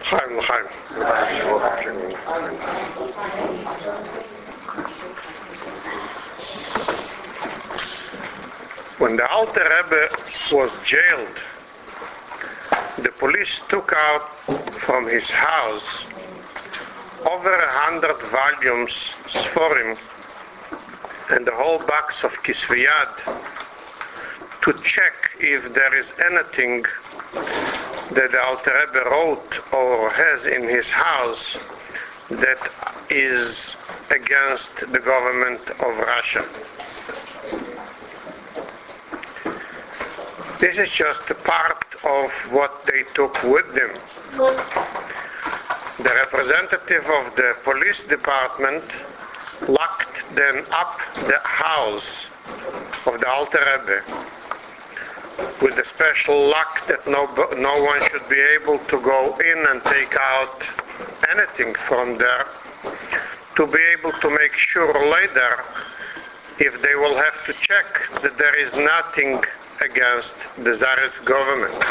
Chaim. When the Alter Rebbe was jailed, the police took out from his house over 100 volumes, Sforim, and the whole box of Kisviyad to check if there is anything that the Alter Rebbe wrote or has in his house that is against the government of Russia. This is just a part of what they took with them. The representative of the police department locked them up the house of the Alter Rebbe with a special lock that no one should be able to go in and take out anything from there, to be able to make sure later, if they will have to check, that there is nothing against the Tsarist government.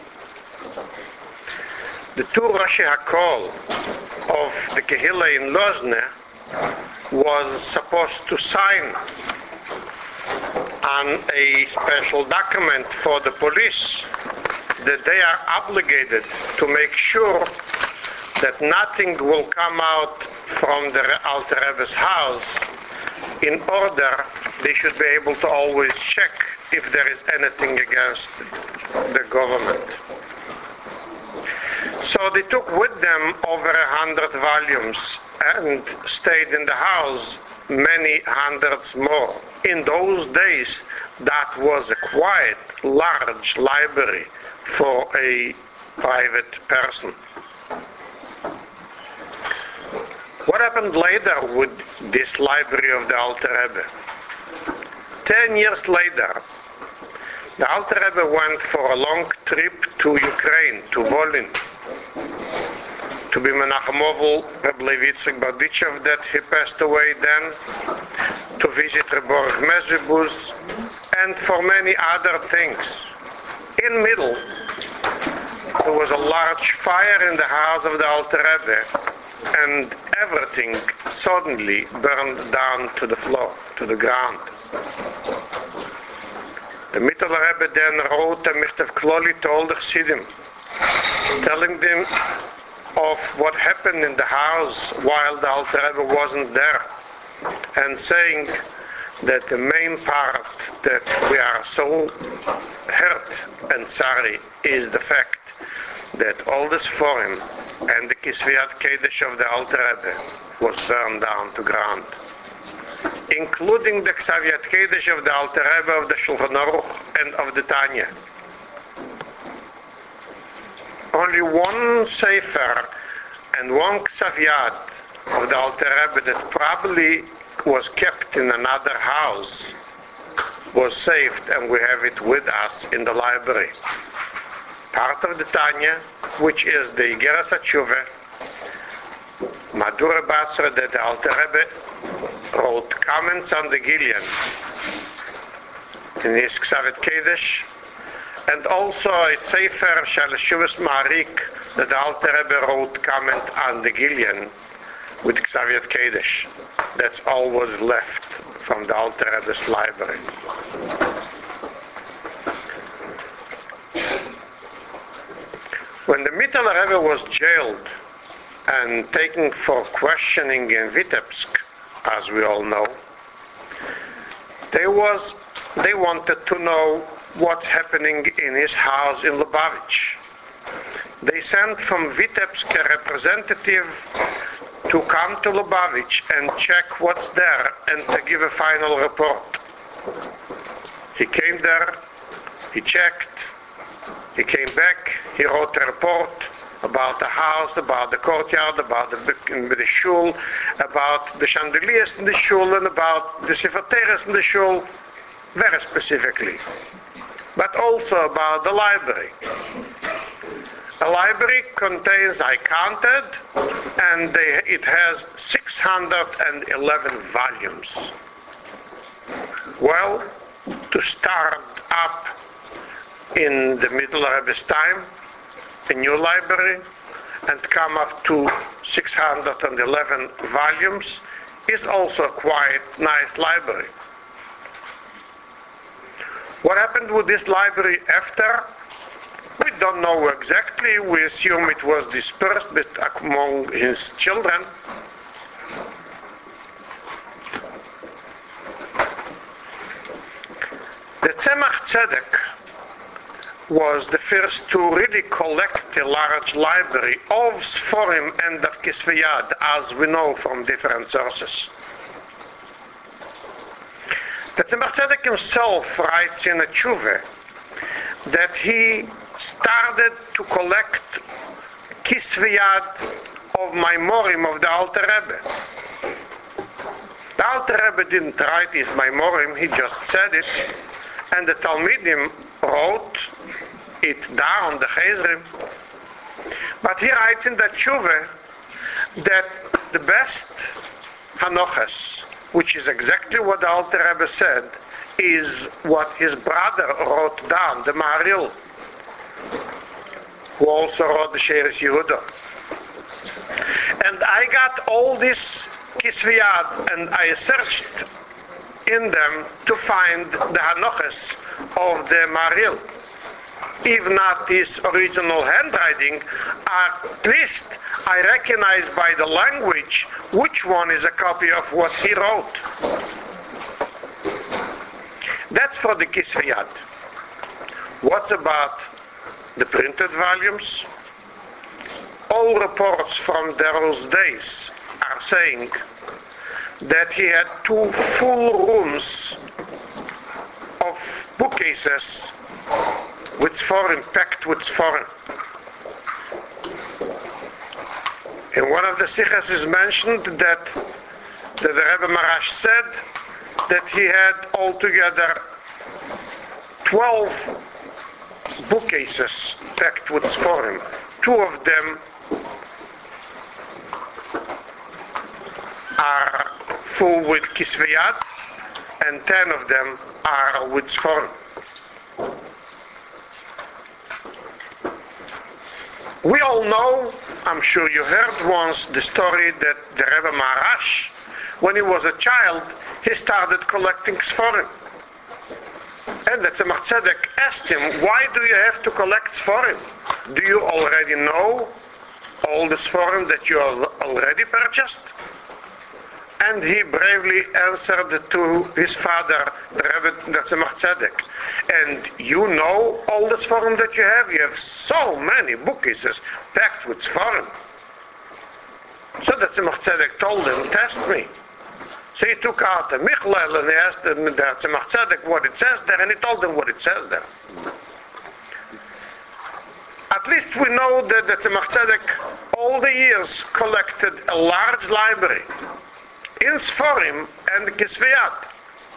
The two Rosh HaKol of the Kehillah in Lozne was supposed to sign on a special document for the police that they are obligated to make sure that nothing will come out from the Alter Rebbe's house. In order, they should be able to always check if there is anything against the government. So they took with them over 100 volumes and stayed in the house many hundreds more. In those days, that was a quite large library for a private person. What happened later with this library of the Alter Rebbe? 10 years later, the Alter Rebbe went for a long trip to Ukraine, to Volyn, to be Menachem Ovel, Reb Levi Yitzchak Berdichev, that he passed away then, to visit Reb Baruch Mezribuz, and for many other things. In middle, there was a large fire in the house of the Alter Rebbe, and everything suddenly burned down to the floor, to the ground. The Mittler Rebbe then wrote a Michtav Kloli to all the Chassidim, telling them of what happened in the house while the Alter Rebbe wasn't there, and saying that the main part that we are so hurt and sorry is the fact that all this Sforim and the Kisviyat Kedesh of the Alter Rebbe was burned down to ground, including the Ksaviyat Kedesh of the Alter Rebbe, of the Shulchan Aruch, and of the Tanya. Only one Sefer and one Ksaviyat of the Alter Rebbe that probably was kept in another house was saved, and we have it with us in the library. Part of the Tanya, which is the Igeras HaTshuvah, Madura Basra, that the Alter Rebbe wrote comments on the Gilyon in his Ksavet Kedesh, and also a Sefer Shal Shuvas Ma'arik that the Alter Rebbe wrote comment on the Gilyon with Ksavet Kedesh. That's all was left from the Alter Rebbe's library. When the Mittler Rebbe was jailed and taken for questioning in Vitebsk, as we all know, they wanted to know what's happening in his house in Lubavitch. They sent from Vitebsk a representative to come to Lubavitch and check what's there and to give a final report. He came there, he checked, he came back, he wrote a report about the house, about the courtyard, about the shul, about the chandeliers in the shul, and about the Sefer Teres in the shul, very specifically. But also about the library. A library contains, I counted, and it has 611 volumes. Well, to start up in the Mittler Rebbe's time, a new library, and come up to 611 volumes, is also a quite nice library. What happened with this library after? We don't know exactly. We assume it was dispersed among his children. The Tzemach Tzedek was the first to really collect a large library of Sforim and of Kisvei Yad, as we know from different sources. The Tzemach Tzedek himself writes in a tshuva that he started to collect Kisvei Yad of Maimorim of the Alter Rebbe. The Alter Rebbe didn't write his Maimorim, he just said it, and the Talmidim wrote it down, the Chezrim. But he writes in that tshuva that the best Hanochas, which is exactly what the Alter Rebbe said, is what his brother wrote down, the Maharil, who also wrote the Sheres Yehuda. And I got all this Kisvei Yad, and I searched in them to find the Hanochas of the Maharil. If not his original handwriting, at least I recognize by the language which one is a copy of what he wrote. That's for the Kisvei Yad. What about the printed volumes? All reports from those days are saying that he had 2 full rooms of bookcases with Sforim, packed with Sforim. In one of the Sichas is mentioned that the Rebbe Marash said that he had altogether 12 bookcases packed with Sforim. 2 of them are full with Kisvei Yad, and 10 of them are with Sforim. We all know, I'm sure you heard once, the story that the Rebbe Marash, when he was a child, he started collecting Sforim. And the Tzemach Tzedek asked him, why do you have to collect Sforim? Do you already know all the Sforim that you have already purchased? And he bravely answered to his father, the Rebbe, the Tzemach Tzedek, and you know all the Sforim that you have? You have so many bookcases packed with Sforim. So the Tzemach Tzedek told him, test me. So he took out a Michlel and he asked the Tzemach Tzedek what it says there, and he told him what it says there. At least we know that the Tzemach Tzedek all the years collected a large library in Sforim and Kisvei Yad.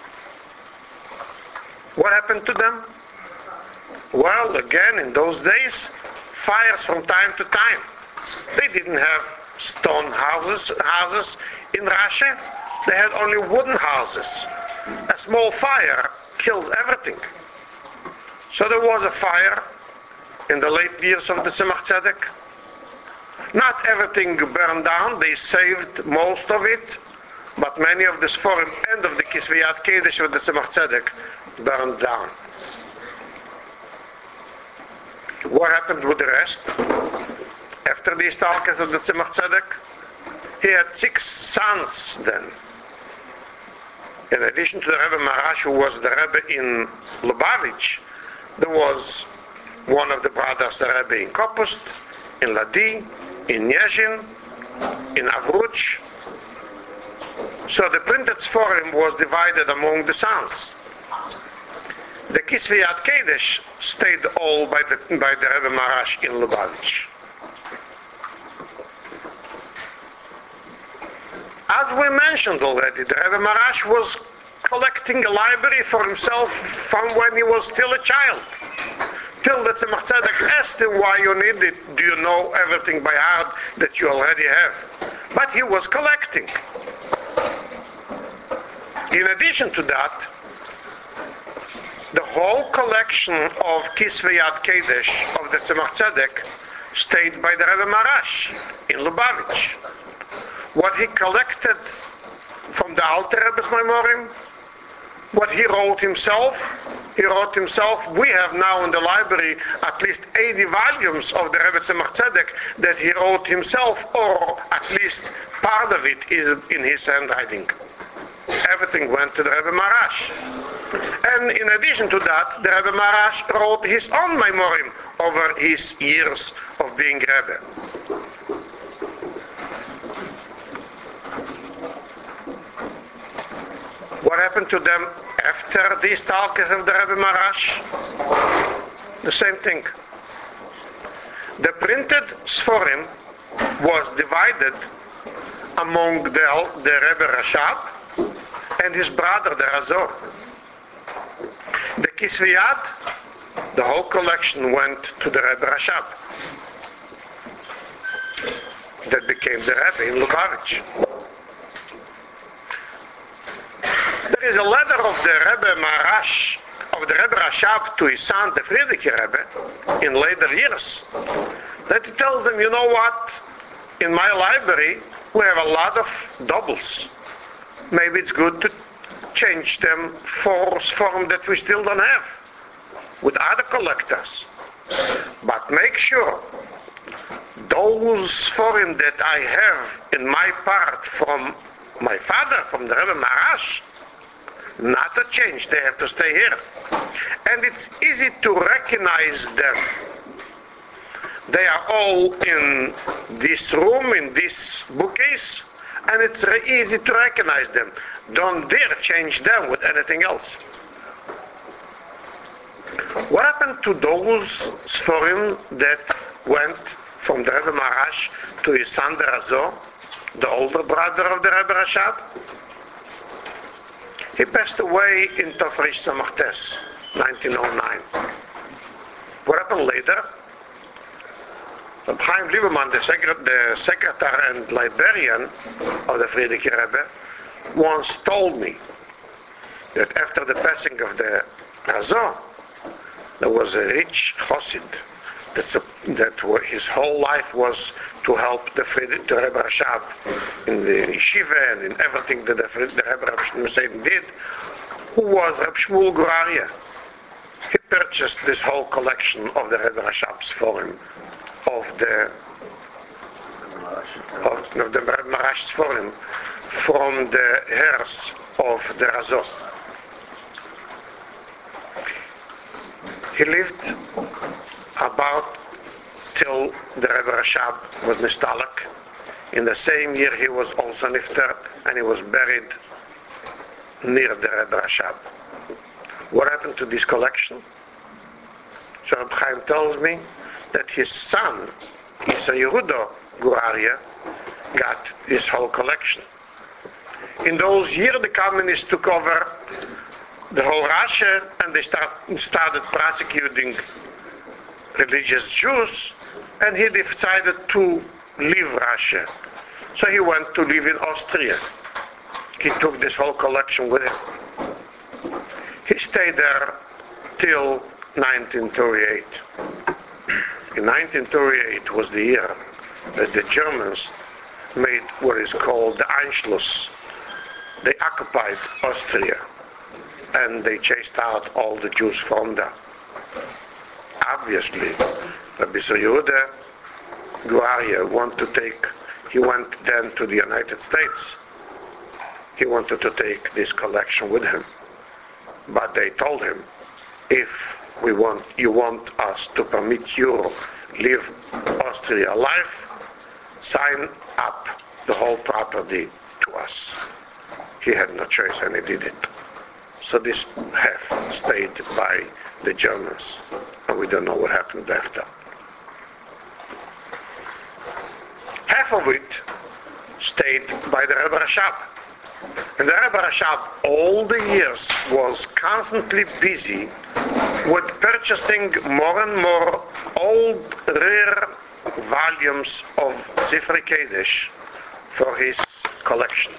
What happened to them? Well, again, in those days, fires from time to time. They didn't have stone houses in Russia. They had only wooden houses. A small fire kills everything. So there was a fire in the late years of the Tzemach Tzedek. Not everything burned down. They saved most of it. But many of the Sforim and of the Kisvei Yad Kodesh of the Tzemach Tzedek burned down. What happened with the rest? After the Istalkas of the Tzemach Tzedek, he had 6 sons then. In addition to the Rebbe Marash, who was the Rebbe in Lubavitch, there was one of the brothers, the Rebbe in Kopust, in Ladi, in Nyezhin, in Avruch. So the printed Sforim was divided among the sons. The Kisvei Yad Kodesh stayed all by the Rebbe Marash in Lubavitch. As we mentioned already, the Rebbe Marash was collecting a library for himself from when he was still a child. Till the Tzemach Tzedek asked him why you need it. Do you know everything by heart that you already have? But he was collecting. In addition to that, the whole collection of Kisvei Yad Kodesh of the Tzemach Tzedek stayed by the Rebbe Marash in Lubavitch. What he collected from the Alter Rebbe's Memorim, what he wrote himself, we have now in the library at least 80 volumes of the Rebbe Tzemach Tzedek that he wrote himself, or at least part of it is in his handwriting. Everything went to the Rebbe Marash. And in addition to that, the Rebbe Marash wrote his own memorim over his years of being Rebbe. What happened to them after these talkers of the Rebbe Marash? The same thing. The printed Sforim was divided among the Rebbe Rashab and his brother, the Razor. The Kisviyad, the whole collection went to the Rebbe Rashab. That became the Rebbe in Lubavitch. There is a letter of the Rebbe Marash, of the Rebbe Rashab to his son, the Frierdiker Rebbe, in later years, that he tells them, you know what, in my library we have a lot of doubles. Maybe it's good to change them for Sforim that we still don't have, with other collectors. But make sure those Sforim that I have in my part from my father, from the Rebbe Marash, not to change, they have to stay here. And it's easy to recognize them. They are all in this room, in this bookcase, and it's very easy to recognize them. Don't dare change them with anything else. What happened to those Sforim that went from the Rebbe Marash to his son, the Razor, the older brother of the Rebbe Rashab? He passed away in Tafresh Samachtes, 1909. What happened later? Chaim Lieberman, the secretary and librarian of the Frierdiker Rebbe, once told me that after the passing of the Razor, there was a rich chassid that his whole life was to help the Rebbe Rashab in the yeshiva and in everything that the Rebbe Rashab did, who was Reb Shmuel Guraria. He purchased this whole collection of the Rebbe Rashab's Sforim, of the Rebbe Marash's Sforim, from the heirs of the Razor. He lived about till the Rebbe Rashab was Nistalak. In the same year he was also nifter, and he was buried near the Rebbe Rashab. What happened to this collection? So Reb Chaim tells me that his son, Isa Yehuda Guraria, got this whole collection. In those years the communists took over the whole Russia, and they started prosecuting religious Jews, and he decided to leave Russia. So he went to live in Austria. He took this whole collection with him. He stayed there till 1938. In 1938 was the year that the Germans made what is called the Anschluss. They occupied Austria, and they chased out all the Jews from there. Obviously, Rabbi Yehuda Guraria he went then to the United States. He wanted to take this collection with him. But they told him, if you want us to permit you leave Austria alive, sign up the whole property to us. He had no choice, and he did it. So this half stayed by the Germans, and we don't know what happened after. Half of it stayed by the Rebbe Rashab. And the Rebbe Rashab all the years was constantly busy with purchasing more and more old, rare volumes of Sifrei Kodesh for his collection.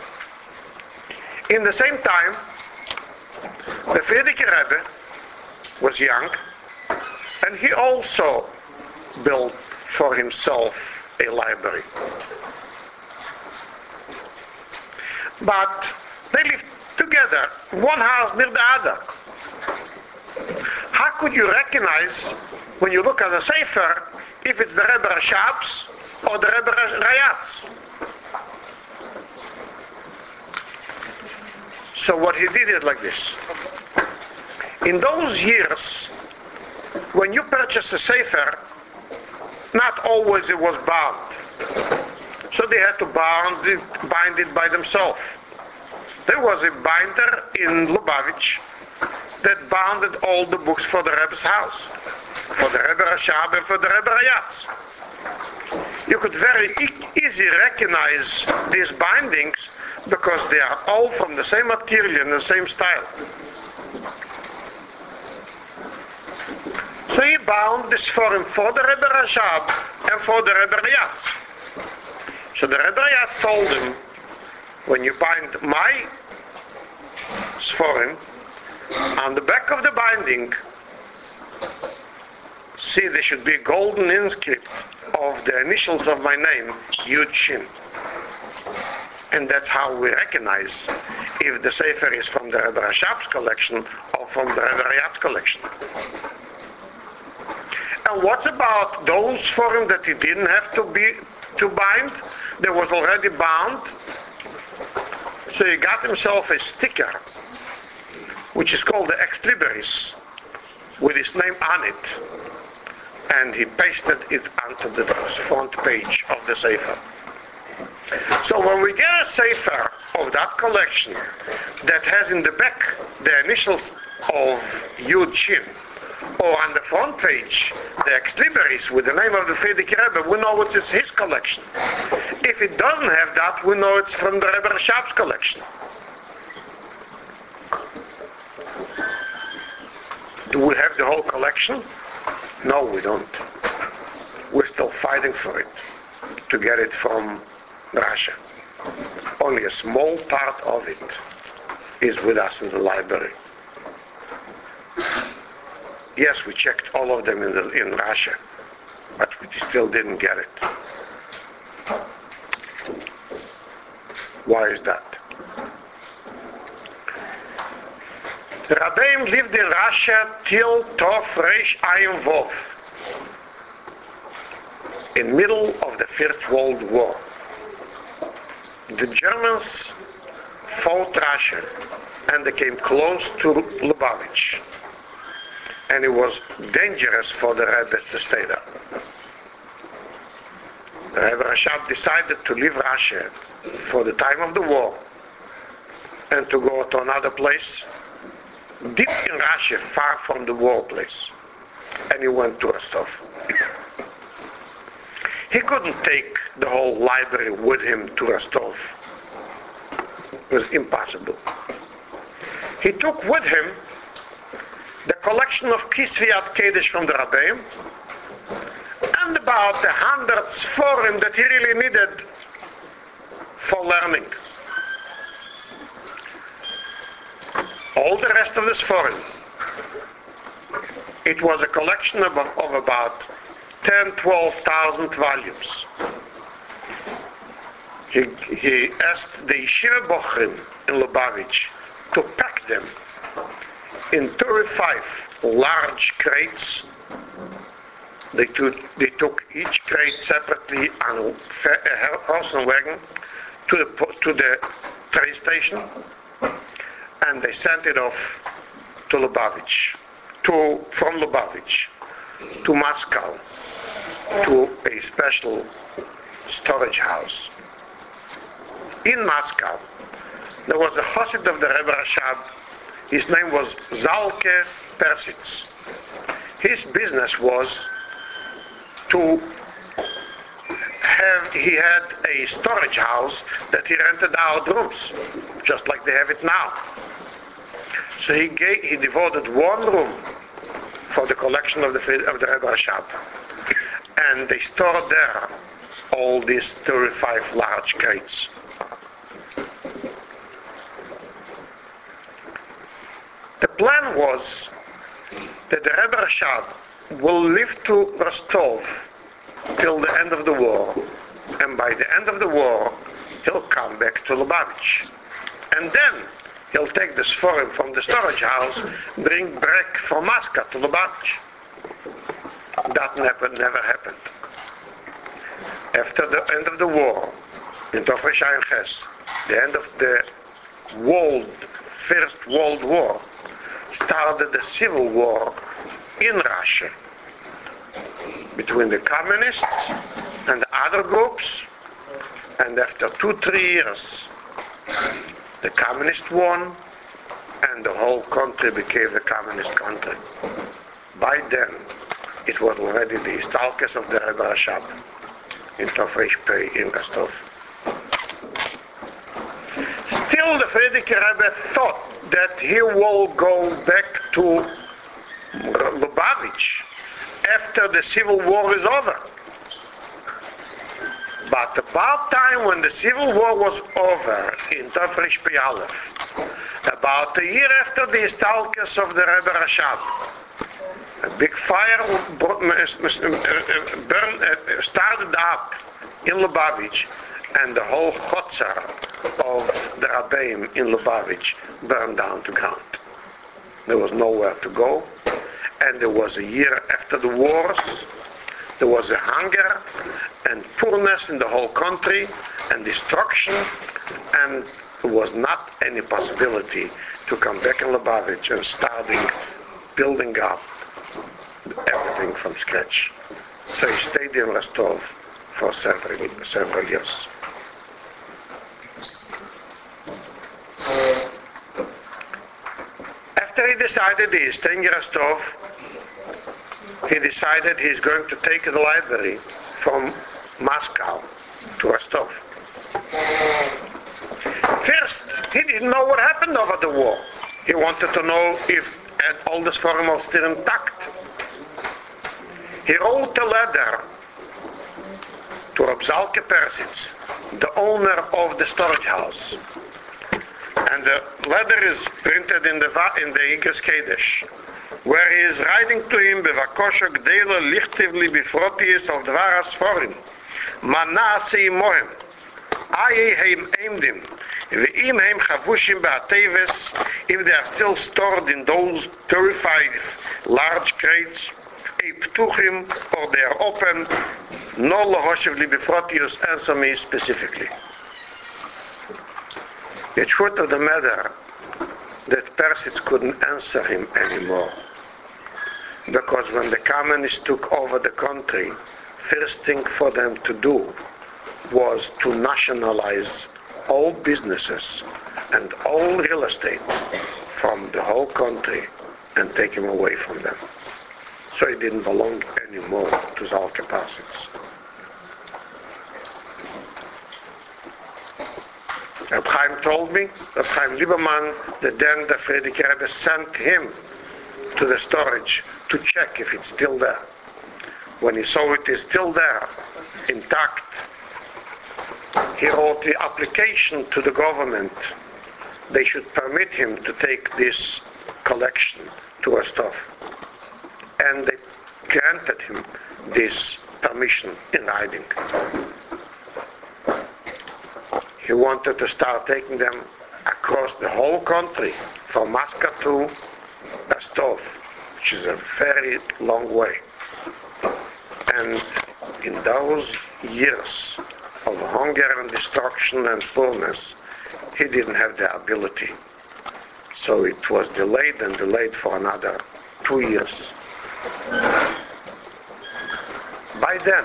In the same time, the Frierdiker Rebbe was young, and he also built for himself a library. But they lived together, one house near the other. How could you recognize, when you look at the Sefer, if it's the Rebbe Rashab's or the Rebbe Rayat's? So what he did is like this. In those years, when you purchased a Sefer, not always it was bound. So they had to bind it by themselves. There was a binder in Lubavitch that bounded all the books for the Rebbe's house, for the Rebbe Rashab and for the Rebbe Rayatz. You could very easily recognize these bindings because they are all from the same material and the same style. So he bound this for him for the Rebbe Rashab and for the Rebbe Rayatz. So the Rebbe Rayatz told him, when you bind my Sforim, on the back of the binding, see there should be a golden inscript of the initials of my name, Yud Shin. And that's how we recognize if the Sefer is from the Rebbe Rashab's collection or from the Rebbe Rayat's collection. And what about those Sforim that he didn't have to bind? They was already bound. So he got himself a sticker, which is called the Ex Libris, with his name on it. And he pasted it onto the front page of the Sefer. So when we get a Sefer of that collection that has in the back the initials of Yud Shin, or on the front page the Ex Libris with the name of the Frierdiker Rebbe, we know it is his collection. If it doesn't have that, we know it's from the Rebbe Rashab's collection. Do we have the whole collection? No, we don't. We're still fighting for it, to get it from Russia. Only a small part of it is with us in the library. Yes, we checked all of them in Russia, but we still didn't get it. Why is that? The Rabbeim lived in Russia till Tov Reish Ayin Vov, in middle of the First World War. The Germans fought Russia and they came close to Lubavitch. And it was dangerous for the Rebbe to stay there. The Rebbe Rashab decided to leave Russia for the time of the war and to go to another place, deep in Russia, far from the war place. And he went to Rostov. He couldn't take the whole library with him to Rostov. It was impossible. He took with him the collection of Kisviat Kedesh from the Rabbeim, and about 100 Sforim that he really needed for learning. All the rest of the Sforim, it was a collection of about 10,000-12,000 volumes. He asked the Yeshiva Bochrim in Lubavitch to pack them in 35 large crates. They took each crate separately on a horse and wagon to the train station, and they sent it off to Lubavitch, from Lubavitch to Moscow, to a special storage house. In Moscow, there was a Chassid of the Rebbe Rashab. His name was Zalke Persitz. His business was he had a storage house that he rented out rooms, just like they have it now. So he devoted one room for the collection of the Rebbe Rashab. And they stored there all these 35 large crates. The plan was that the Rebbe Rashab will live to Rostov till the end of the war, and by the end of the war he'll come back to Lubavitch, and then he'll take the Sforim from the storage house, bring back from Moscow to Lubavitch. That never happened. After the end of the war, in Tofresh Ayin Ches, the end of the First World War, started the civil war in Russia between the communists and other groups, and after 2-3 years the communists won and the whole country became a communist country. By then it was already the Istalkes of the Rebbe Rashab in Tofresh Pei in Rostov. Still the Frierdiker Rebbe thought that he will go back to Lubavitch after the civil war is over. But about time when the civil war was over in Tofresh Pei Aleph, about a year after the Istalkes of the Rebbe Rashab, a big fire started up in Lubavitch, and the whole Chotzar of the Rabbeim in Lubavitch burned down to ground. There was nowhere to go, and there was a year after the wars, there was a hunger and poorness in the whole country and destruction, and there was not any possibility to come back in Lubavitch and starting building up everything from scratch. So he stayed in Rostov for several years. After he decided he is staying in Rostov, he decided he's going to take the library from Moscow to Rostov. First, he didn't know what happened over the war. He wanted to know if all the Sforim was still intact. He wrote a letter to Reb Zalke Persitz, the owner of the storage house. And the letter is printed in the Igros Kodesh, where he is writing to him, Bevakosha Gdela Lichtivli Bifrotis of Dvar Sforim, Manasi Mohem, Aye Heim Eimdim, Ve'im Heim Chavushim Be'ateves, if they are still stored in those 35 large crates, Ptuchim, or they are open, no Lohoshev Li Bifrotius, answer me specifically. The truth of the matter that Persitz couldn't answer him anymore, because when the communists took over the country, first thing for them to do was to nationalize all businesses and all real estate from the whole country and take him away from them. So he didn't belong anymore to Zalke Persitz. Reb Chaim told me, Reb Chaim Lieberman, that then the Frierdiker Rebbe sent him to the storage to check if it's still there. When he saw it is still there, intact, he wrote the application to the government. They should permit him to take this collection to Rostov. And they granted him this permission in writing. He wanted to start taking them across the whole country, from Moscow to Rostov, which is a very long way. And in those years of hunger and destruction and poorness, he didn't have the ability. So it was delayed and delayed for another 2 years. By then,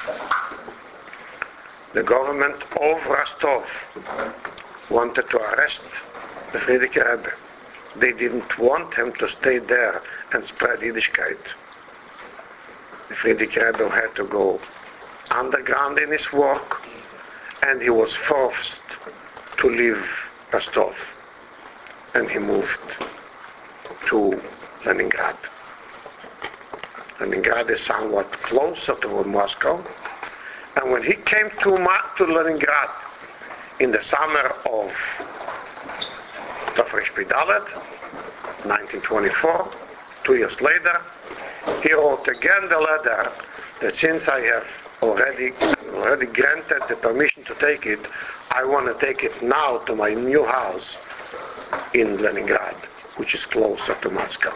the government of Rostov wanted to arrest the Frierdiker Rebbe. They didn't want him to stay there and spread Yiddishkeit. The Frierdiker Rebbe had to go underground in his work, and he was forced to leave Rostov. And he moved to Leningrad. Leningrad is somewhat closer to Moscow. And when he came to Leningrad in the summer of Tofresh Pei Dalet, 1924, 2 years later, he wrote again the letter that since I have already granted the permission to take it, I want to take it now to my new house in Leningrad, which is closer to Moscow.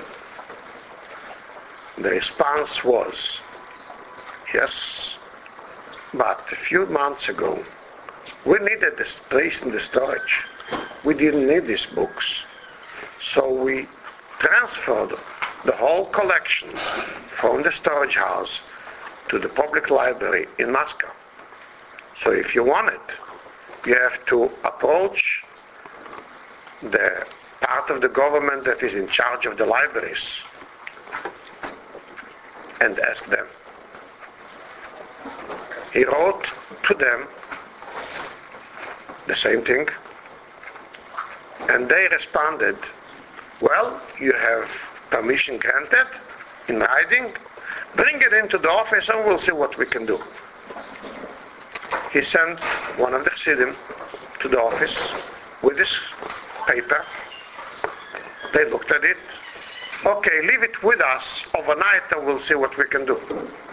The response was, yes, but a few months ago, we needed this place in the storage. We didn't need these books. So we transferred the whole collection from the storage house to the public library in Moscow. So if you want it, you have to approach the part of the government that is in charge of the libraries and ask them. He wrote to them the same thing, and they responded, well, you have permission granted in writing, bring it into the office and we'll see what we can do. He sent one of the Chassidim to the office with this paper. They looked at it. Okay, leave it with us overnight and we'll see what we can do.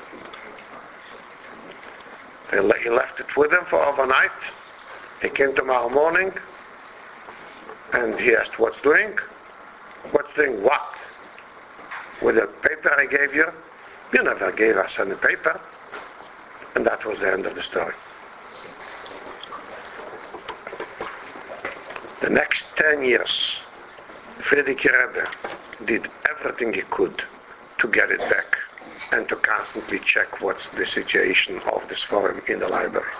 He left it with them for overnight. He came tomorrow morning and he asked, what's doing? What's doing what? With the paper I gave you? You never gave us any paper. And that was the end of the story. The next 10 years, Frierdiker Rebbe did everything he could to get it back and to constantly check what's the situation of this forum in the library.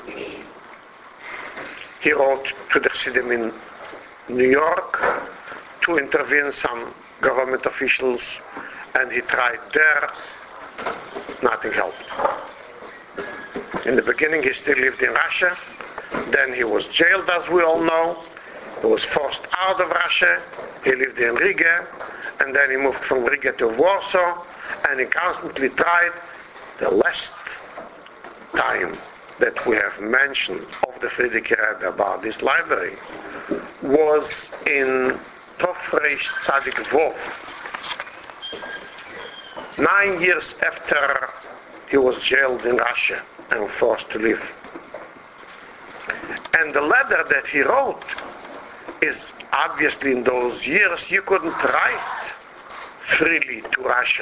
He wrote to the Chassidim in New York to intervene some government officials, and he tried there. Nothing helped. In the beginning he still lived in Russia, then he was jailed, as we all know. He was forced out of Russia. He lived in Riga, and then he moved from Riga to Warsaw, and he constantly tried. The last time that we have mentioned of the Frierdiker Rebbe about this library was in Tofresh Tzadik Vov, 9 years after he was jailed in Russia and forced to leave. And the letter that he wrote is obviously in those years you couldn't write freely to Russia.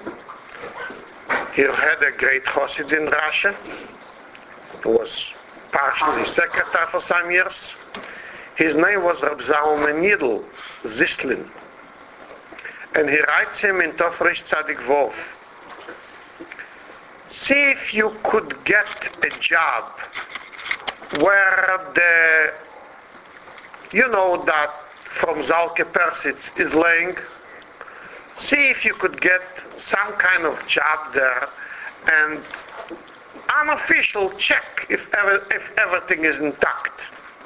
He had a great Chassid in Russia. He was partially secretary for some years. His name was Reb Zalman Yidl Zislin. And he writes him in Tofresh Tzadik Vov, see if you could get a job where you know that from Zalke Persitz is laying. See if you could get some kind of job there and unofficial check if everything is intact.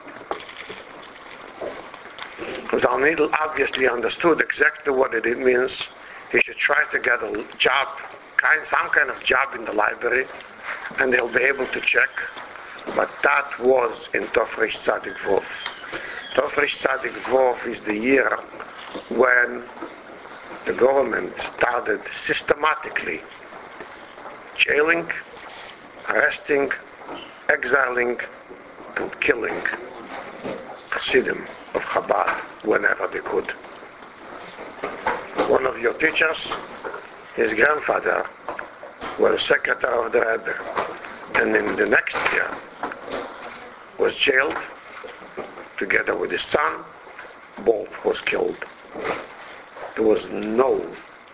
Zalman obviously understood exactly what it means. He should try to get a job, some kind of job in the library, and they'll be able to check. But that was in Tofresh Tzadik Vov. Tofresh Tzadik Vov is the year when the government started systematically jailing, arresting, exiling, and killing Hasidim of Chabad whenever they could. One of your teachers, his grandfather, was secretary of the Rebbe, and in the next year was jailed together with his son. Both was killed. There was no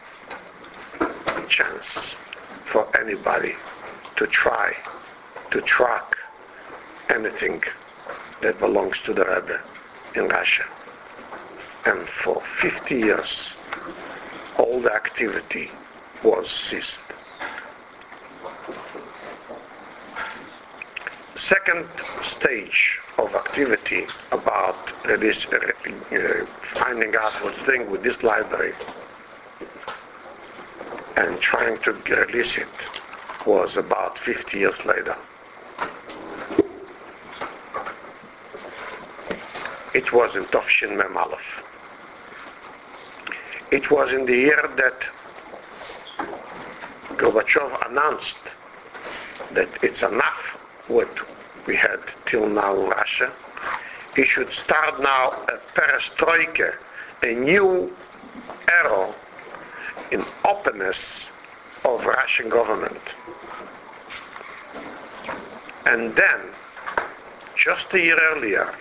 chance for anybody to try to track anything that belongs to the Rebbe in Russia. And for 50 years, all the activity was ceased. Second stage of activity about this, finding out what's doing with this library and trying to release it was about 50 years later. It was in Tofshin Mem Aleph. It was in the year that Gorbachev announced that it's enough what we had till now in Russia. He should start now a perestroika, a new era in openness of Russian government. And then, just a year earlier,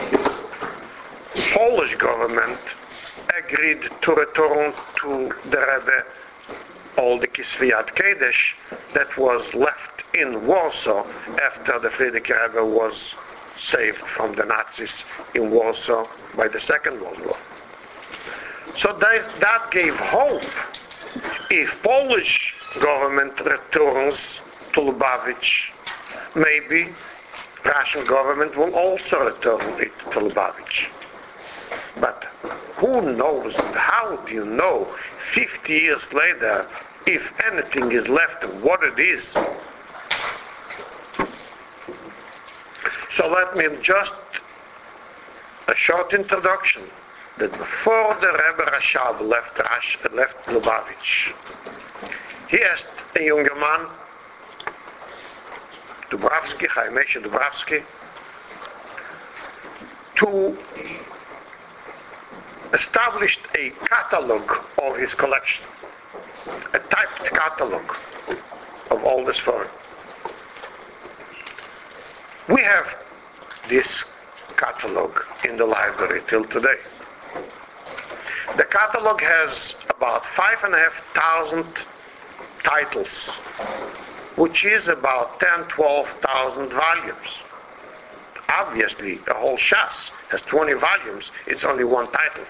Polish government agreed to return to the Rebbe all the Kisviyat Kodesh that was left in Warsaw after the Frierdiker Rebbe was saved from the Nazis in Warsaw by the Second World War. So that gave hope. If Polish government returns to Lubavitch, maybe Russian government will also return it to Lubavitch. But who knows, and how do you know 50 years later if anything is left of what it is? So let me just a short introduction that before the Rebbe Rashav left Lubavitch, he asked a younger man, Dubravsky, Chaim Moshe Dubravsky, to establish a catalog of his collection, a typed catalog of all this foreign. We have this catalog in the library till today. The catalog has about 5,500 titles, which is about 12,000 volumes. Obviously, a whole Shas has 20 volumes, it's only one title.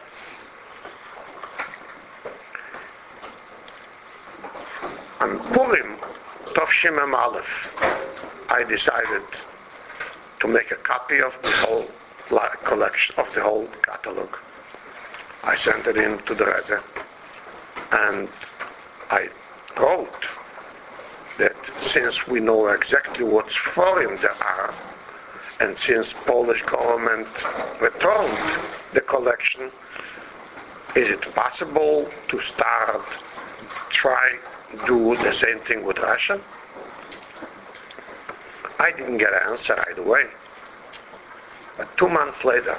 On Purim, Tovshim Mem Aleph, I decided to make a copy of the whole collection, of the whole catalog. I sent it in to the Rebbe, and I wrote that since we know exactly what foreign there are, and since Polish government returned the collection, is it possible to try do the same thing with Russia? I didn't get an answer right away. But 2 months later,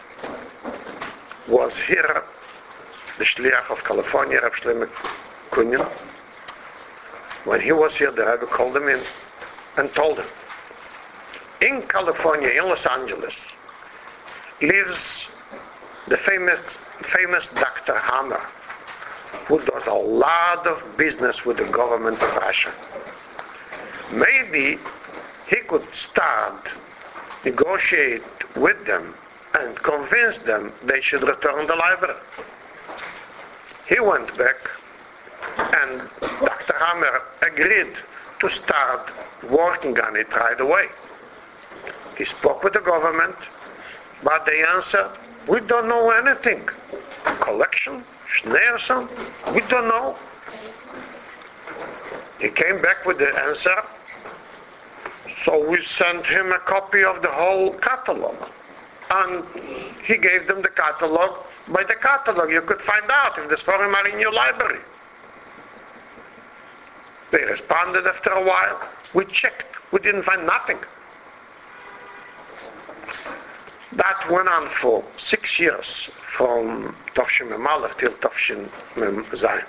was here the Shliach of California, Reb Shlomo Kunyon. When he was here, the Rebbe called him in and told him, in California, in Los Angeles, lives the famous Dr. Hammer, who does a lot of business with the government of Russia. Maybe he could start negotiate with them and convince them they should return the library. He went back, and Dr. Hammer agreed to start working on it right away. He spoke with the government, but they answered, we don't know anything. Collection? Schneerson? We don't know. He came back with the answer, so we sent him a copy of the whole catalog. And he gave them the catalog. By the catalog you could find out if the Sforim are in your library. They responded after a while. We checked. We didn't find nothing. That went on for 6 years, from Tovshin Mem Aleph till Tovshin Mem Zayin.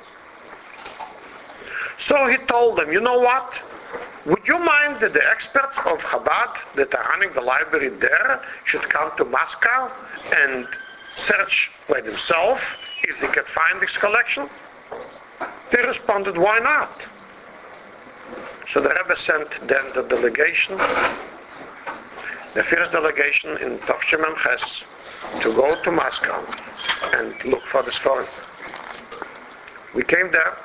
So he told them, you know what? Would you mind that the experts of Chabad that are running the library there should come to Moscow and search by themselves if they could find this collection? They responded, why not? So the Rebbe sent then the delegation, the first delegation in Tovshin Mem Ches, to go to Moscow and look for this foreign. We came there.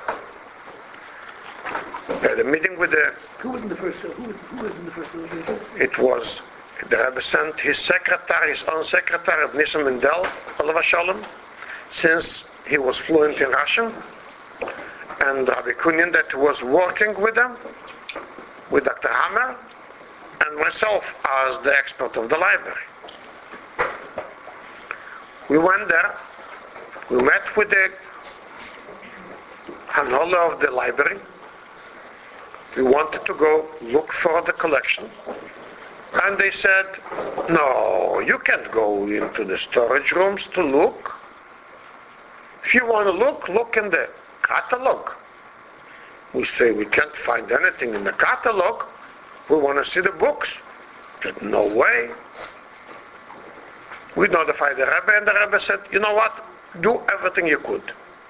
We had a meeting with the... Who was in the first delegation? It was, the Rebbe sent his secretary, his own secretary, Nissim Mendel, Olav Shalom, since he was fluent in Russian, and Rabbi Kunyon that was working with them, with Dr. Hammer, and myself as the expert of the library. We went there, we met with the Hanola of the library. We wanted to go look for the collection. And they said, no, you can't go into the storage rooms to look. If you want to look in the catalog. We say we can't find anything in the catalog. We want to see the books. Said, no way. We notified the Rebbe, and the Rebbe said, you know what? Do everything you could.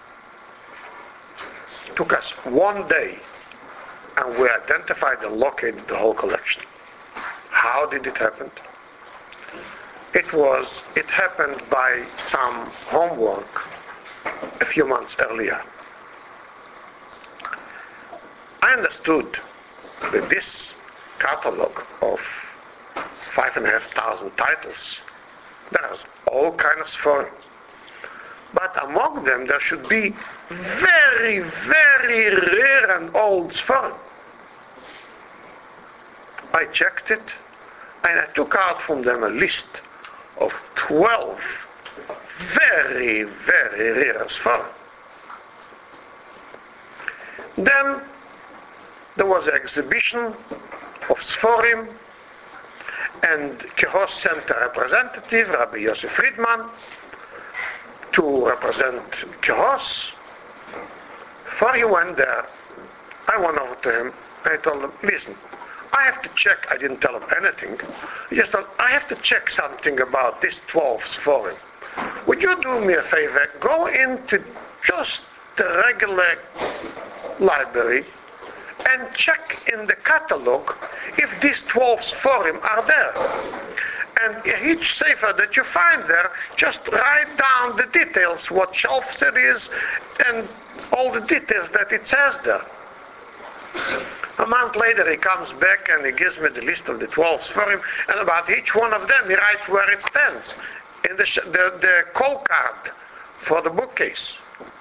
Took us one day, and we identified and located the whole collection. How did it happen? It happened by some homework a few months earlier. I understood that this catalog of 5,500 titles, there's all kinds of sforim. But among them there should be very, very rare and old sforim. I checked it, and I took out from them a list of 12 very, very rare sforim. Then there was an exhibition of sforim, and Kehos sent a representative, Rabbi Yosef Friedman, to represent Kehos. Before he went there, I went over to him, and I told him, listen, I have to check. I didn't tell him anything. I just told him, I have to check something about this 12 sforim. Would you do me a favor? Go into just the regular library and check in the catalog if these 12 sforim are there. And each sefer that you find there, just write down the details, what shelf it is, and all the details that it says there. A month later he comes back and he gives me the list of the 12 sforim, and about each one of them he writes where it stands in the call card for the bookcase.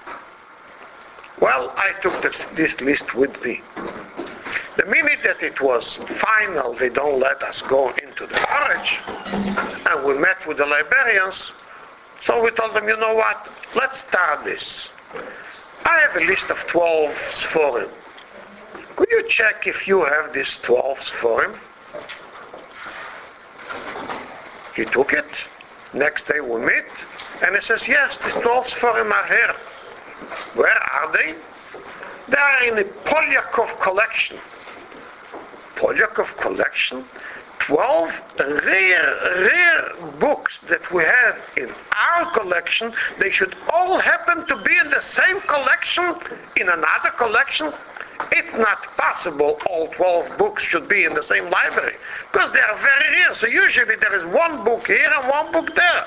Well, I took this list with me. The minute that it was final, they don't let us go into the storage, and we met with the librarians, so we told them, you know what, let's start this. I have a list of 12 sforim. Could you check if you have these 12 sforim? He took it. Next day we meet, and he says, yes, these 12 sforim are here. Where are they? They are in the Polyakov collection. Polyakov collection? 12 rare books that we have in our collection. They should all happen to be in the same collection, in another collection. It's not possible all 12 books should be in the same library, because they are very rare. So usually there is one book here and one book there.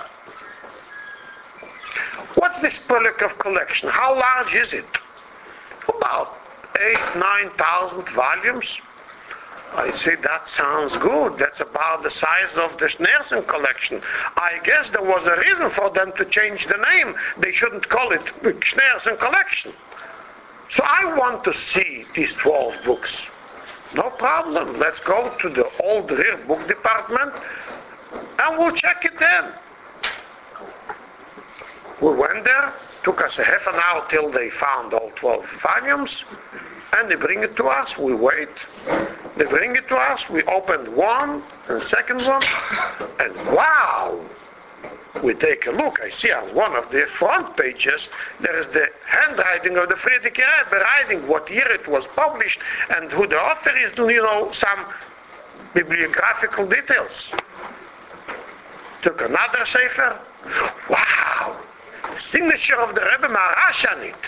What's this Polyakov collection? How large is it? About 8,000-9,000 volumes. I say, that sounds good. That's about the size of the Schneerson collection. I guess there was a reason for them to change the name. They shouldn't call it Schneerson collection. So I want to see these 12 books. No problem. Let's go to the old rear book department and we'll check it in. We went there. Took us a half an hour till they found all 12 volumes, and they bring it to us. We wait. They bring it to us. We opened one and second one, and wow! We take a look. I see on one of the front pages there is the handwriting of the Friedrich Rebbe, writing what year it was published and who the author is. Some bibliographical details. Took another sefer. Wow! Signature of the Rebbe Maharash on it.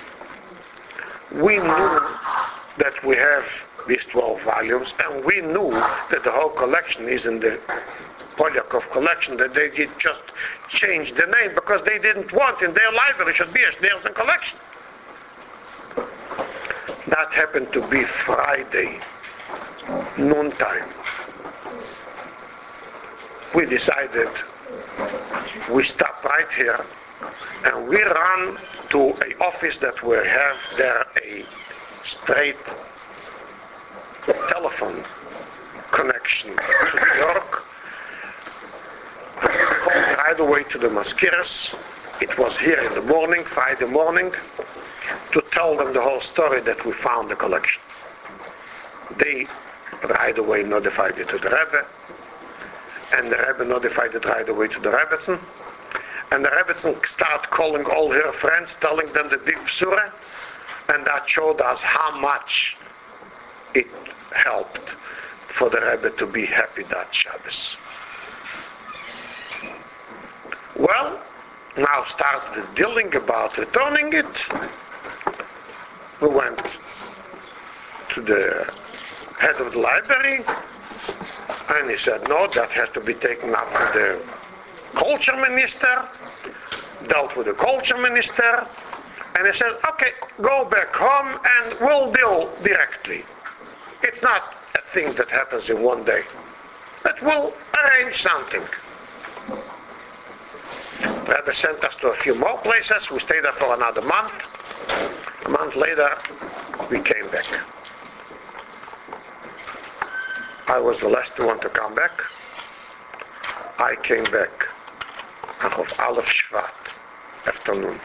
We knew that we have these 12 volumes, and we knew that the whole collection is in the Polyakov collection, that they did just change the name because they didn't want in their library should be a Schneerson collection. That happened to be Friday, noontime. We decided we stop right here and we run to an office that we have there, a straight telephone connection to New York. Called right away to the Maskiras. It was here in the morning, Friday morning. to tell them the whole story that we found the collection. They right away notified it to the Rebbe, and the Rebbe notified it right away to the Rebbetzin, and the Rebbetzin started calling all her friends, telling them the big Psura, and that showed us how much it helped for the Rebbe to be happy that Shabbos. Well, now starts the dealing about returning it. We went to the head of the library, and he said, no, that has to be taken up to the culture minister. Dealt with the culture minister, and he said, okay, go back home and we'll deal directly. It's not a thing that happens in one day, but we'll arrange something. Rebbe sent us to a few more places. We stayed there for another month. A month later, we came back. I was the last one to come back. I came back of Aleph Shvat afternoon.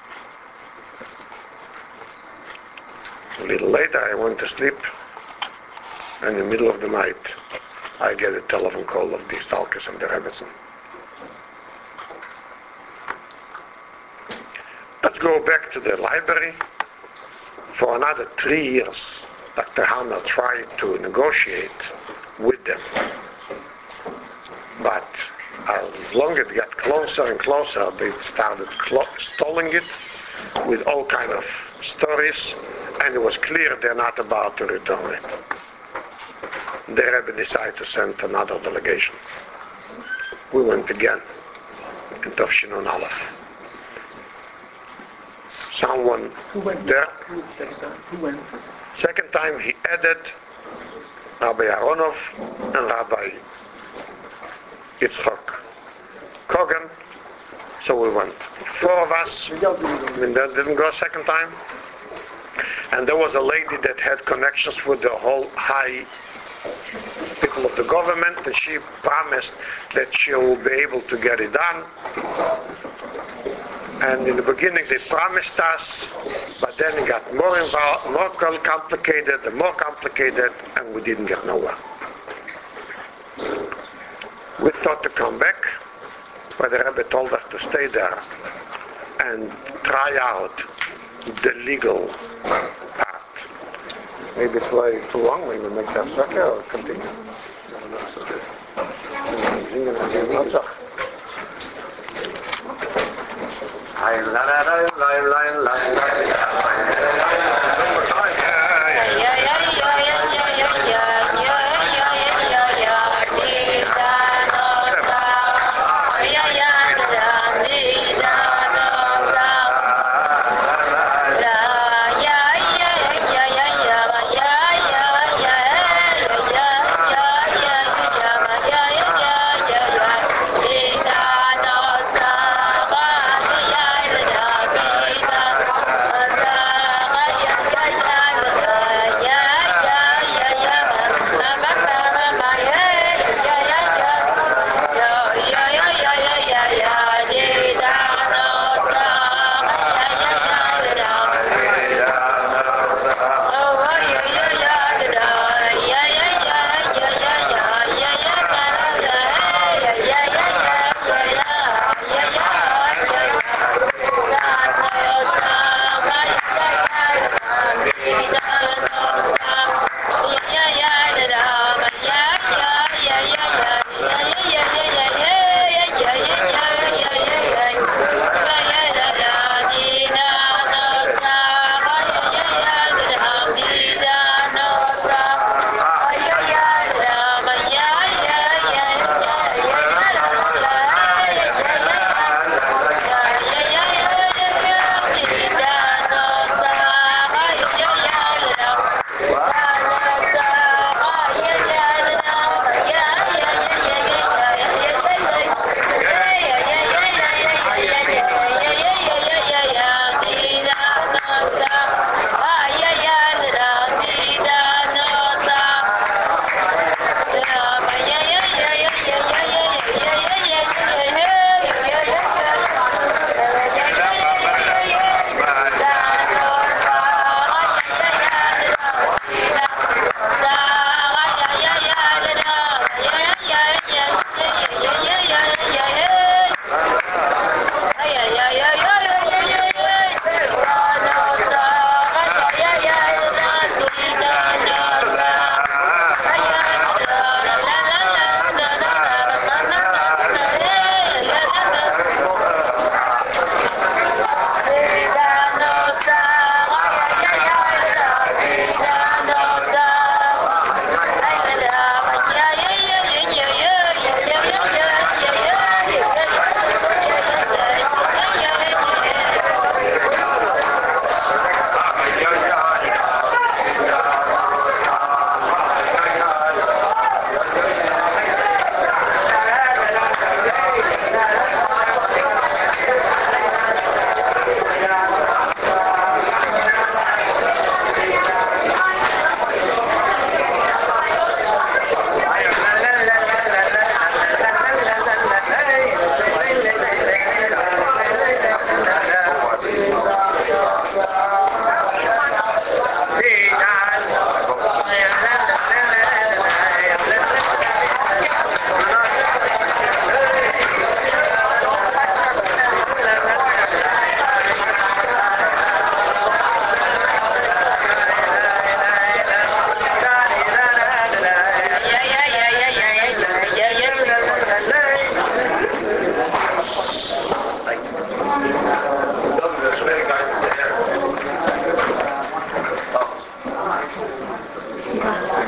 A little later, I went to sleep, and in the middle of the night, I get a telephone call of the Stalkers and the Rebbetzin. Let's go back to the library. For another 3 years, Dr. Hammer tried to negotiate with them. But as long as it got closer and closer, they started stalling it with all kind of stories, and it was clear they're not about to return it. The Rebbe decided to send another delegation. We went again in Tovshinun Aleph. Someone Who went there. Who was the second time? Who went? Second time he added Rabbi Aronov and Rabbi Yitzchok Kogan. So we went. 4 of us. That didn't go second time. And there was a lady that had connections with the whole high people of the government, and she promised that she will be able to get it done. And in the beginning they promised us, but then it got more involved, more complicated, and we didn't get nowhere. We thought to come back, but the Rebbe told us to stay there and try out the legal part. Maybe it's way too long, maybe make that second or continue.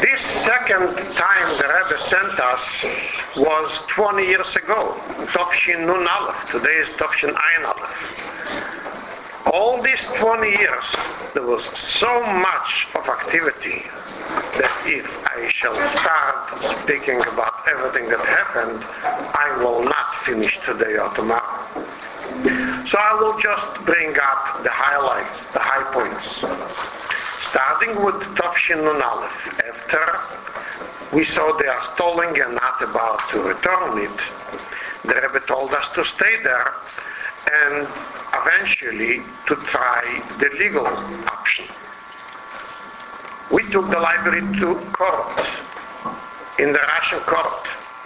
This second time the Rebbe sent us was 20 years ago, Tovshin Nun Aleph. Today is Tovshin Ayin Aleph. All these 20 years, there was so much of activity that if I shall start speaking about everything that happened, I will not finish today or tomorrow. So I will just bring up the highlights, the high points. Starting with Tovshin Nun Aleph. After we saw they are stalling and not about to return it, the Rebbe told us to stay there and eventually to try the legal option. We took the library to court, in the Russian court,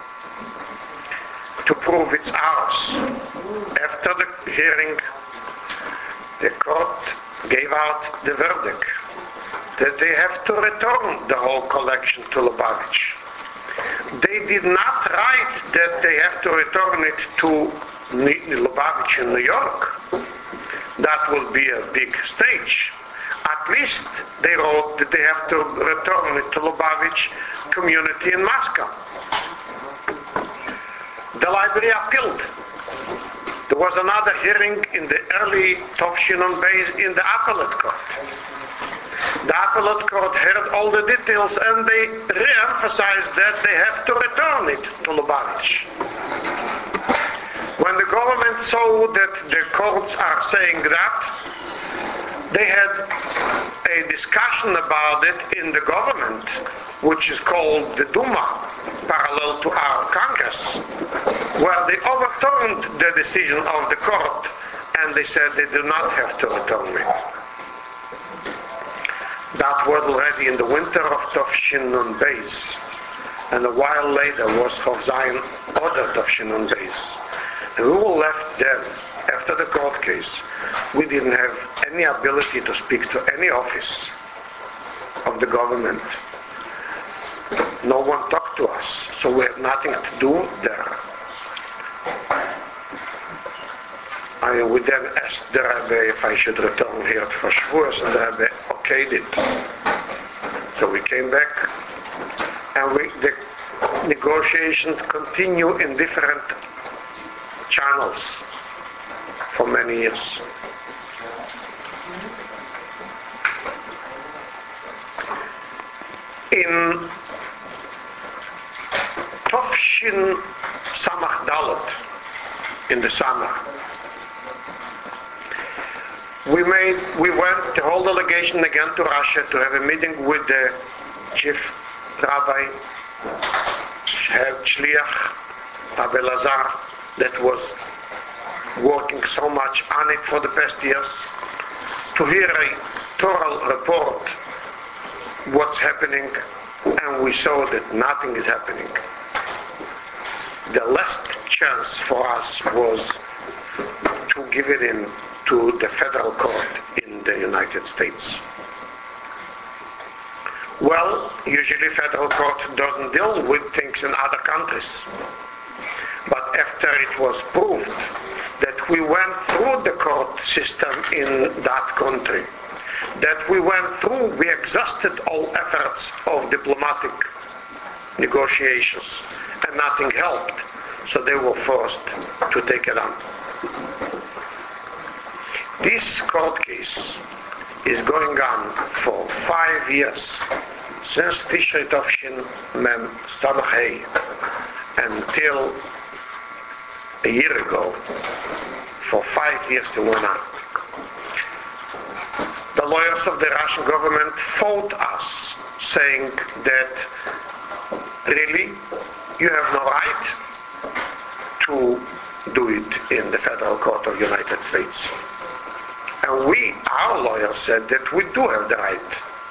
to prove it's ours. After the hearing, the court gave out the verdict that they have to return the whole collection to Lubavitch. They did not write that they have to return it to Lubavitch in New York. That would be a big stage. At least they wrote that they have to return it to Lubavitch community in Moscow. The library appealed. There was another hearing in the early Tovshin Nun Beis in the appellate court. The appellate court heard all the details and they re-emphasized that they have to return it to Lubavitch. When the government saw that the courts are saying that, they had a discussion about it in the government, which is called the Duma, parallel to our Congress, where they overturned the decision of the court and they said they do not have to return it. That was already in the winter of Tovshin Nun Beis, and a while later was Chov Zayin other Tovshin Nun Beis. And we were left then, after the court case. We didn't have any ability to speak to any office of the government. No one talked to us, so we had nothing to do there. We then asked the Rebbe if I should return here for Shavuos, and the Rebbe okayed it. So we came back, and the negotiations continue in different channels for many years. In Tovshin Samach Dalet, in the summer, we went, the whole delegation again to Russia to have a meeting with the chief rabbi, head Shliach, Rabbi Lazar, that was working so much on it for the past years, to hear a thorough report what's happening, and we saw that nothing is happening. The last chance for us was to give it in to the federal court in the United States. Well, usually federal court doesn't deal with things in other countries. But after it was proved that we went through the court system in that country, that we exhausted all efforts of diplomatic negotiations, and nothing helped, so they were forced to take it on. This court case is going on for 5 years, since Tishrei Tovshin Mem Samach Hei until a year ago. For 5 years they went on. The lawyers of the Russian government fought us, saying that really you have no right to do it in the federal court of the United States. And our lawyers said that we do have the right.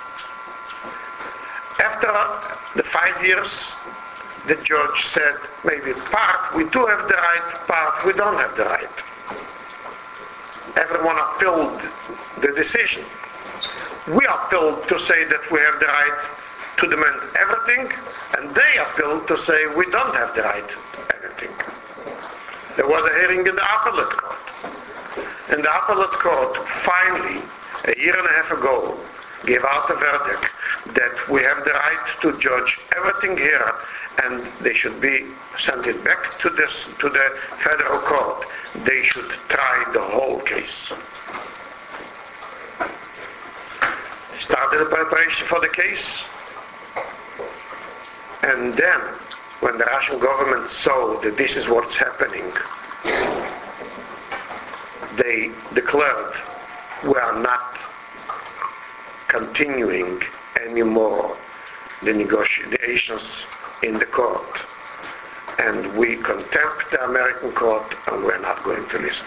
After the 5 years, the judge said, maybe part we do have the right, part we don't have the right. Everyone appealed the decision. We appealed to say that we have the right to demand everything, and they appealed to say we don't have the right to everything. There was a hearing in the appellate court. And the appellate court finally, a year and a half ago, gave out a verdict that we have the right to judge everything here, and they should be sent it back to the federal court. They should try the whole case. Started the preparation for the case, and then when the Russian government saw that this is what's happening, they declared we are not continuing anymore the negotiations in the court, and we contempt the American court, and we're not going to listen.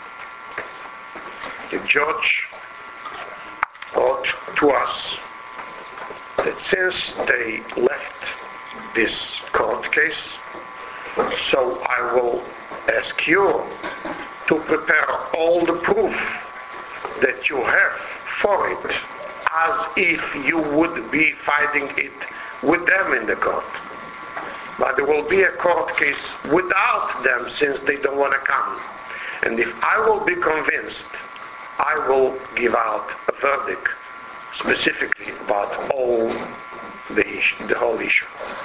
The judge wrote to us that since they left this court case, so I will ask you to prepare all the proof that you have for it, as if you would be fighting it with them in the court. But there will be a court case without them, since they don't want to come. And if I will be convinced, I will give out a verdict specifically about all the whole issue.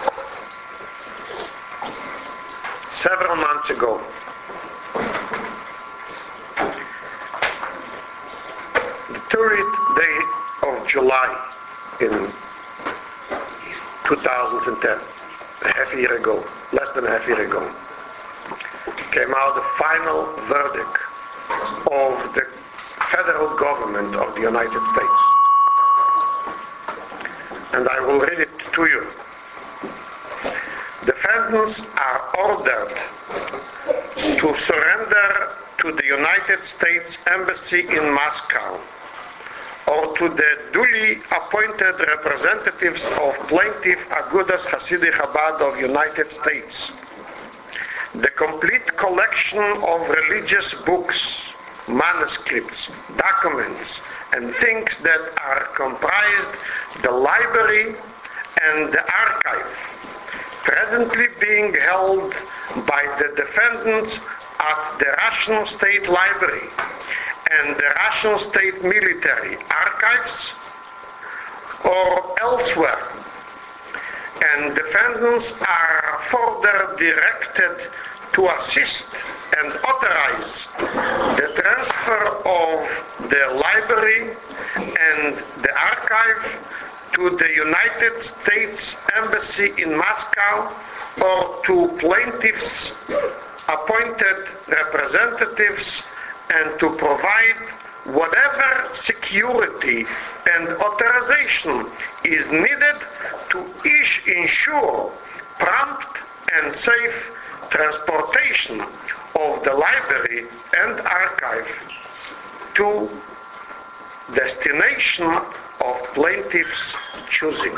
Several months ago, the 30th day of July in 2010, a half year ago, less than a half year ago, came out the final verdict of the federal government of the United States. And I will read it to you. Defendants are ordered to surrender to the United States Embassy in Moscow or to the duly appointed representatives of plaintiff Agudas Hasidei Chabad of United States, the complete collection of religious books, manuscripts, documents, and things that are comprised the library and the archive, presently being held by the defendants at the Russian State Library and the Russian State Military Archives or elsewhere. And defendants are further directed to assist and authorize the transfer of the library and the archive to the United States Embassy in Moscow or to plaintiffs' appointed representatives, and to provide whatever security and authorization is needed to ensure prompt and safe transportation of the library and archive to destination of plaintiff's choosing.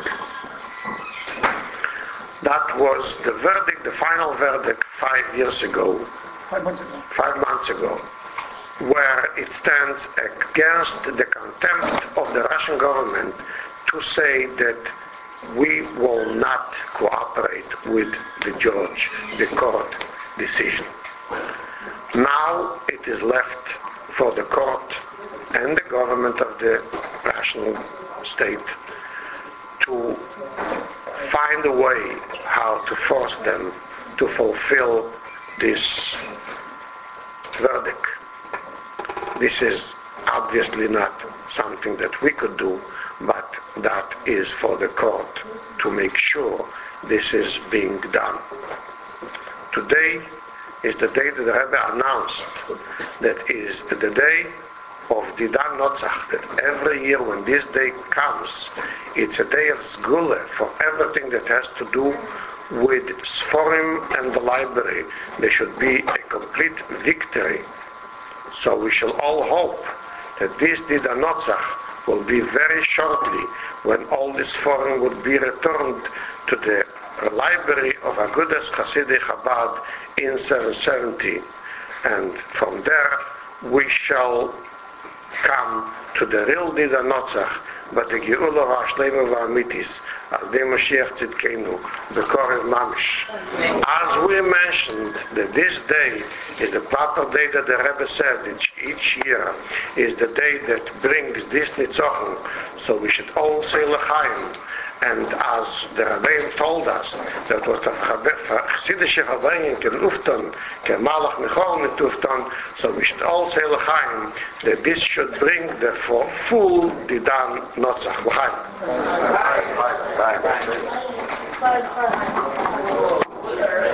That was the verdict, the final verdict 5 years ago. 5 months ago. 5 months ago, where it stands against the contempt of the Russian government to say that we will not cooperate with the judge, the court decision. Now it is left for the court and the government of the Russian state to find a way how to force them to fulfill this verdict. This is obviously not something that we could do, but that is for the court to make sure this is being done. Today is the day that the Rebbe announced that is the day of Didan Notzach, that every year when this day comes, it's a day of Sgula for everything that has to do with Sforim and the library. There should be a complete victory. So we shall all hope that this Didan Notzach will be very shortly, when all this Sforim would be returned to the library of Agudas Hasidei Chabad in 770. And from there we shall come to the real Dida Notzach, but the Geula Hashlema V'Amitis, as the Mashiach Tzidkenu, the Korev Mamish. As we mentioned, that this day is the proper day that the Rebbe said each year is the day that brings this Nitzochen, so we should all say L'chaim. And as the Rabbein told us, that what the Chassidische Verbringen can ufton, can Malach Michal mit ufton, so we should all say L'chaim, that this should bring the full Didan Notzach. L'chaim.